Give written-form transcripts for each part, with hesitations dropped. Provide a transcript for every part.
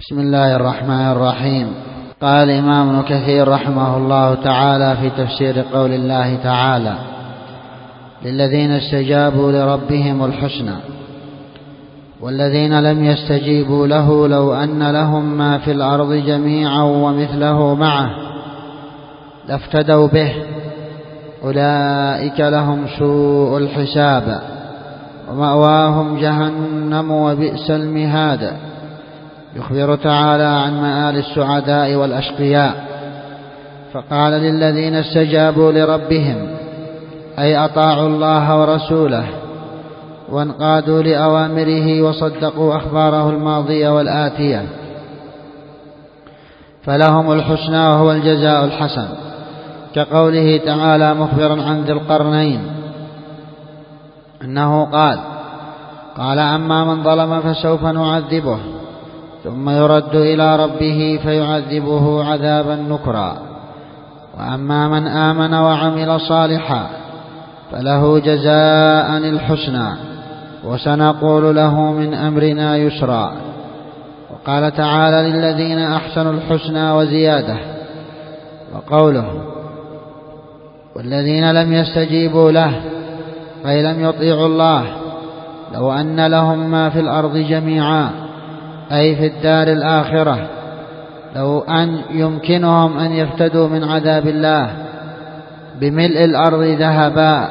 بسم الله الرحمن الرحيم. قال الإمام ابن كثير رحمه الله تعالى في تفسير قول الله تعالى: للذين استجابوا لربهم الحسنى والذين لم يستجيبوا له لو أن لهم ما في الأرض جميعا ومثله معه لافتدوا به أولئك لهم سوء الحساب ومأواهم جهنم وبئس المهاد. يخبر تعالى عن مآل السعداء والأشقياء، فقال: للذين استجابوا لربهم، أي أطاعوا الله ورسوله وانقادوا لأوامره وصدقوا أخباره الماضية والآتية، فلهم الحسنى وهو الجزاء الحسن، كقوله تعالى مخبرا عن ذي القرنين أنه قال: أما من ظلم فسوف نعذبه ثم يرد إلى ربه فيعذبه عذابا نكرا، وأما من آمن وعمل صالحا فله جزاء الحسنى وسنقول له من أمرنا يسرا. وقال تعالى: للذين أحسنوا الحسنى وزيادة. وقوله: والذين لم يستجيبوا له، أي لم يطيعوا الله، لو أن لهم ما في الأرض جميعا، أي في الدار الآخرة، لو أن يمكنهم أن يفتدوا من عذاب الله بملء الأرض ذهبا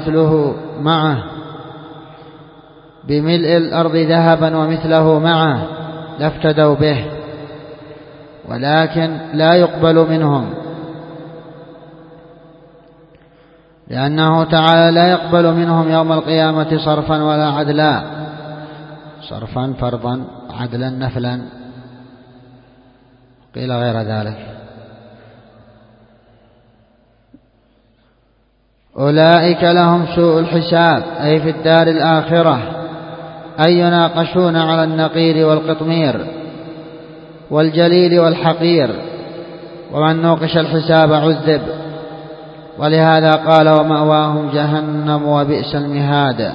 ومثله معه لافتدوا به، ولكن لا يقبل منهم، لأنه تعالى لا يقبل منهم يوم القيامة صرفا ولا عدلا، صرفا فرضا، عدلا نفلا، قيل غير ذلك. أولئك لهم سوء الحساب، أي في الدار الآخرة، أي يناقشون على النقير والقطمير والجليل والحقير، ومن نوقش الحساب عذب. ولهذا قال: ومأواهم جهنم وبئس المهاد.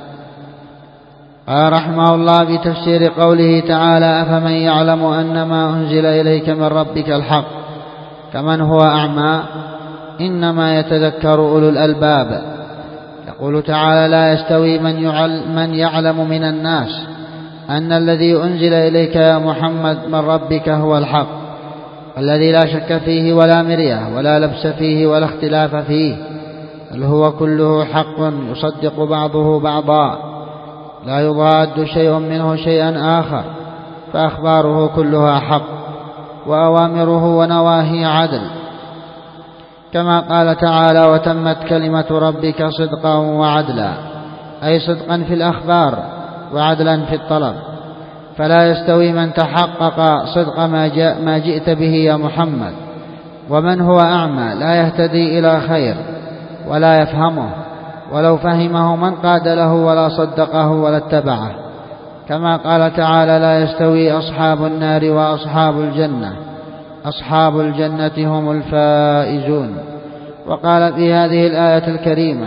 قال رحمه الله في تفسير قوله تعالى: أفمن يعلم أن ما أنزل إليك من ربك الحق كمن هو أعمى إنما يتذكر أولو الألباب. يقول تعالى: لا يستوي من يعلم من الناس أن الذي أنزل إليك يا محمد من ربك هو الحق الذي لا شك فيه ولا مرية ولا لبس فيه ولا اختلاف فيه، بل هو كله حق يصدق بعضه بعضا، لا يضاد شيء منه شيئا آخر، فأخباره كلها حق وأوامره ونواهي عدل، كما قال تعالى: وتمت كلمة ربك صدقا وعدلا، أي صدقا في الأخبار وعدلا في الطلب. فلا يستوي من تحقق صدق ما جئت به يا محمد ومن هو أعمى لا يهتدي إلى خير ولا يفهمه، ولو فهمه من قاد له ولا صدقه ولا اتبعه، كما قال تعالى: لا يستوي أصحاب النار وأصحاب الجنة، أصحاب الجنة هم الفائزون. وقال في هذه الآية الكريمة: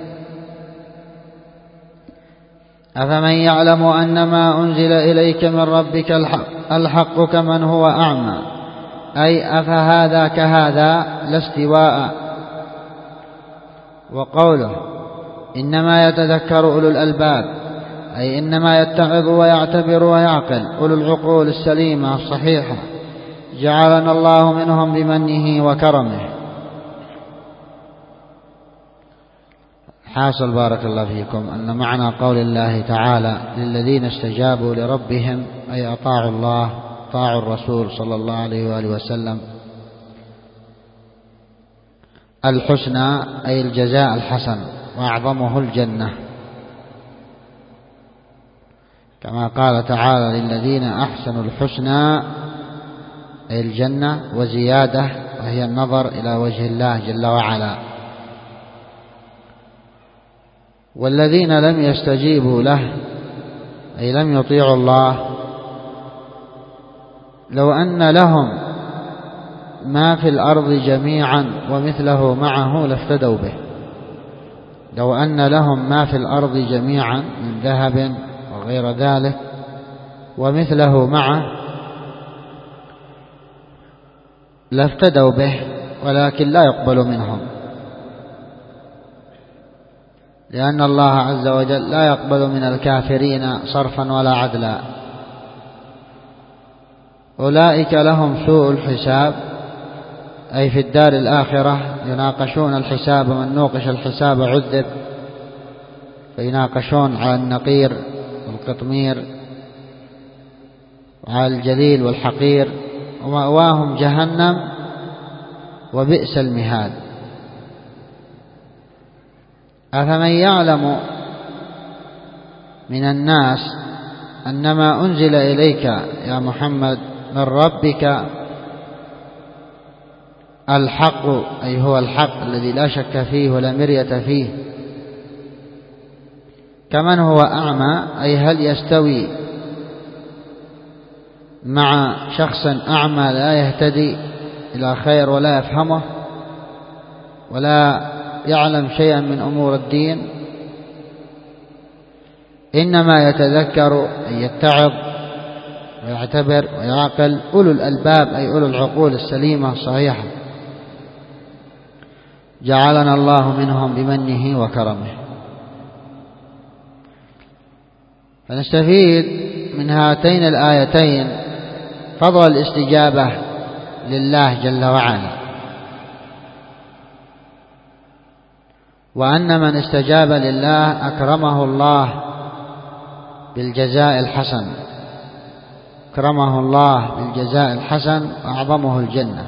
أفمن يعلم أن ما أنزل إليك من ربك الحق كمن هو أعمى، أي أفهذا كهذا لا استواء. وقوله: إنما يتذكر أولو الألباب، أي إنما يتعظ ويعتبر ويعقل أولو العقول السليمة الصحيحة، جعلنا الله منهم بمنه وكرمه. حاصل بارك الله فيكم أن معنى قول الله تعالى: للذين استجابوا لربهم، أي أطاعوا الله، طاعوا الرسول صلى الله عليه وآله وسلم، الحسنى أي الجزاء الحسن وأعظمه الجنة، كما قال تعالى: للذين أحسنوا الحسنى أي الجنة وزيادة، وهي النظر إلى وجه الله جل وعلا. والذين لم يستجيبوا له، أي لم يطيعوا الله، لو أن لهم ما في الأرض جميعا ومثله معه لافتدوا به. لو أن لهم ما في الأرض جميعا من ذهب وغير ذلك ومثله معه لافتدوا به، ولكن لا يقبل منهم، لأن الله عز وجل لا يقبل من الكافرين صرفا ولا عدلا. أولئك لهم سوء الحساب، أي في الدار الآخرة يناقشون الحساب، من نوقش الحساب عذب، فيناقشون على النقير والقطمير وعلى الجليل والحقير، ومأواهم جهنم وبئس المهاد. أفمن يعلم من الناس أنما أنزل إليك يا محمد من ربك الحق، أي هو الحق الذي لا شك فيه ولا مرية فيه، كمن هو أعمى، أي هل يستوي مع شخص أعمى لا يهتدي إلى خير ولا يفهمه ولا يعلم شيئا من أمور الدين؟ إنما يتذكر أي يتعظ ويعتبر ويعقل أولو الألباب، أي أولو العقول السليمة الصحيحة، جعلنا الله منهم بمنه وكرمه. فنستفيد من هاتين الآيتين فضل الاستجابة لله جل وعلا، وأن من استجاب لله أكرمه الله بالجزاء الحسن، أكرمه الله بالجزاء الحسن وأعظمه الجنة.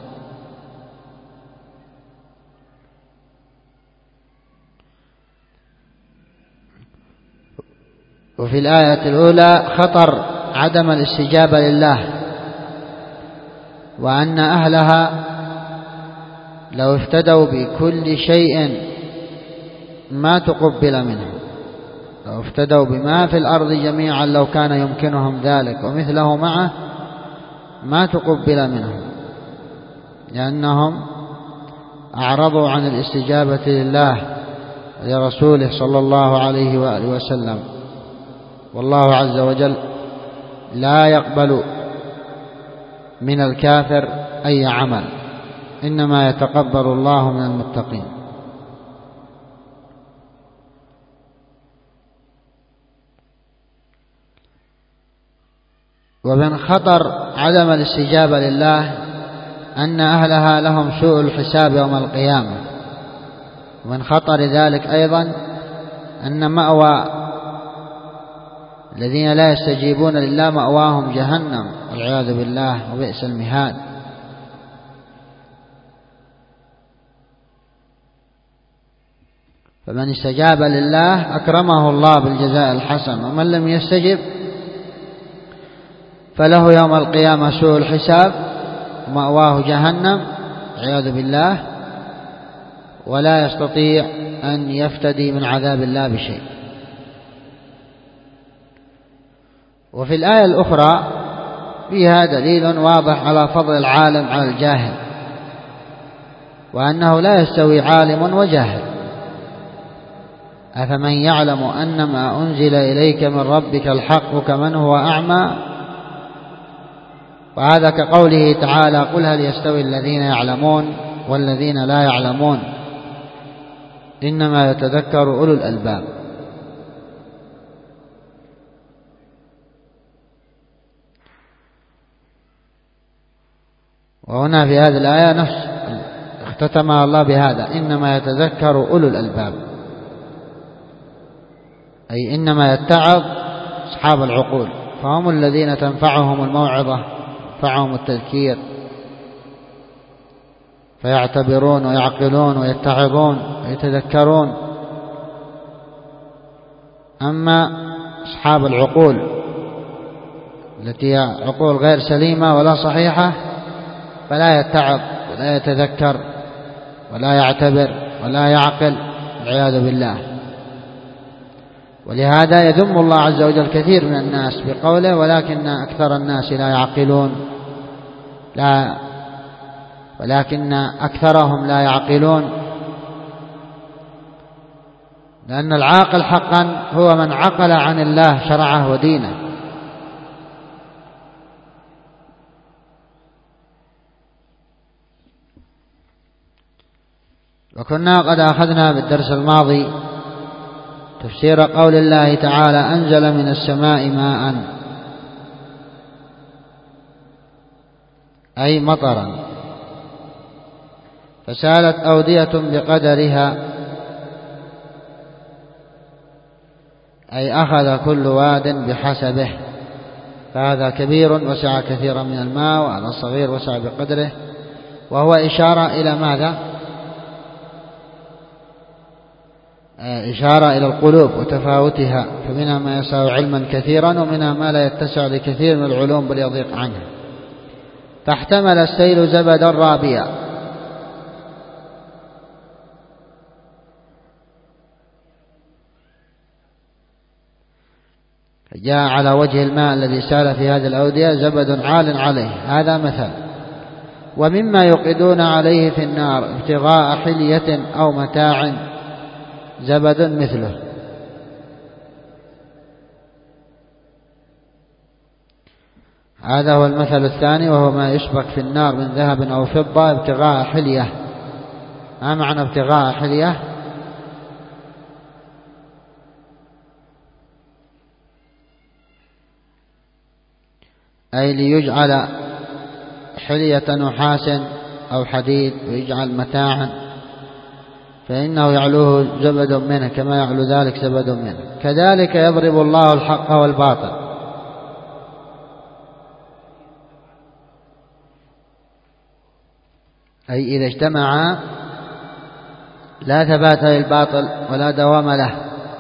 وفي الآية الأولى خطر عدم الاستجابة لله، وأن أهلها لو افتدوا بكل شيء ما تقبل منهم، لو افتدوا بما في الأرض جميعا لو كان يمكنهم ذلك ومثله معه ما تقبل منهم، لأنهم أعرضوا عن الاستجابة لله ولرسوله صلى الله عليه وآله وسلم. والله عز وجل لا يقبل من الكافر أي عمل، إنما يتقبل الله من المتقين. ومن خطر عدم الاستجابة لله أن أهلها لهم سوء الحساب يوم القيامة. ومن خطر ذلك أيضا أن مأوى الذين لا يستجيبون لله مأواهم جهنم والعياذ بالله وبئس المهاد. فمن استجاب لله أكرمه الله بالجزاء الحسن، ومن لم يستجب فله يوم القيامة سوء الحساب ومأواه جهنم والعياذ بالله، ولا يستطيع أن يفتدي من عذاب الله بشيء. وفي الآية الأخرى فيها دليل واضح على فضل العالم على الجاهل، وأنه لا يستوي عالم وجاهل. أفمن يعلم أنما أنزل إليك من ربك الحق كمن هو أعمى، وهذا كقوله تعالى قل هل يستوي الذين يعلمون والذين لا يعلمون إنما يتذكر أولو الألباب. وهنا في هذه الآية نفس اختتمها الله بهذا، إنما يتذكر أولو الألباب، أي إنما يتعظ أصحاب العقول، فهم الذين تنفعهم الموعظة، تنفعهم التذكير، فيعتبرون ويعقلون ويتعظون ويتذكرون. أما أصحاب العقول التي هي عقول غير سليمة ولا صحيحة فلا يتعظ ولا يتذكر ولا يعتبر ولا يعقل والعياذ بالله. ولهذا يذم الله عز وجل كثير من الناس بقوله ولكن أكثر الناس لا يعقلون، ولكن أكثرهم لا يعقلون، لأن العاقل حقا هو من عقل عن الله شرعه ودينه. وكنا قد أخذنا بالدرس الماضي تفسير قول الله تعالى أنزل من السماء ماء، أي مطرا، فسالت أودية بقدرها، أي أخذ كل واد بحسبه، فهذا كبير وسع كثيرا من الماء، وهذا الصغير وسع بقدره، وهو إشارة إلى ماذا؟ إشارة إلى القلوب وتفاوتها، فمنها ما يسع علما كثيرا ومنها ما لا يتسع لكثير من العلوم بل يضيق عنه. فاحتمل السيل زبدا رابيا، جاء على وجه الماء الذي سال في هذه الأودية زبد عال عليه، هذا مثل. ومما يوقدون عليه في النار ابتغاء حلية أو متاع زبد مثله. هذا هو المثل الثاني، وهو ما يشبك في النار من ذهب أو فضة ابتغاء حلية. ما معنى ابتغاء حلية؟ أي ليجعل حلية نحاس أو حديد ويجعل متاعا، فإنه يعلوه زبد منه كما يعلو ذلك زبد منه. كذلك يضرب الله الحق والباطل، أي إذا اجتمعا لا ثبات للباطل ولا دوام له،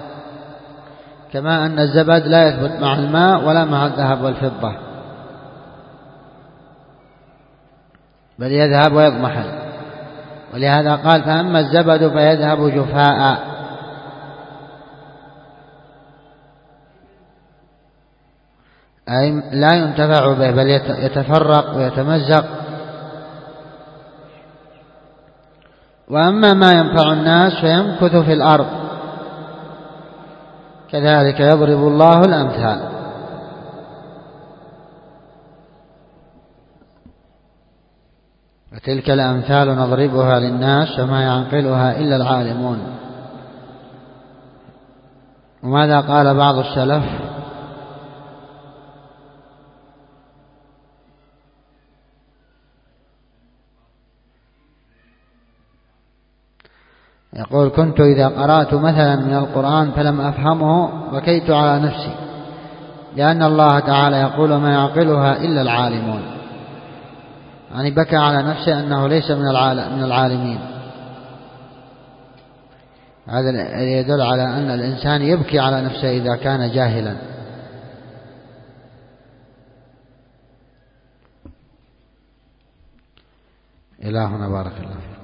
كما أن الزبد لا يثبت مع الماء ولا مع الذهب والفضة، بل يذهب ويضمحل. ولهذا قال فأما الزبد فيذهب جفاء، أي لا ينتفع به بل يتفرق ويتمزق. وأما ما ينفع الناس فيمكث في الأرض، كذلك يضرب الله الأمثال. وتلك الأمثال نضربها للناس وما يعقلها إلا العالمون. وماذا قال بعض السلف؟ يقول كنت إذا قرأت مثلا من القرآن فلم أفهمه بكيت على نفسي، لأن الله تعالى يقول ما يعقلها إلا العالمون، يعني بكى على نفسه أنه ليس من العالمين. هذا يدل على أن الإنسان يبكي على نفسه إذا كان جاهلا. إلهنا بارك الله فيك.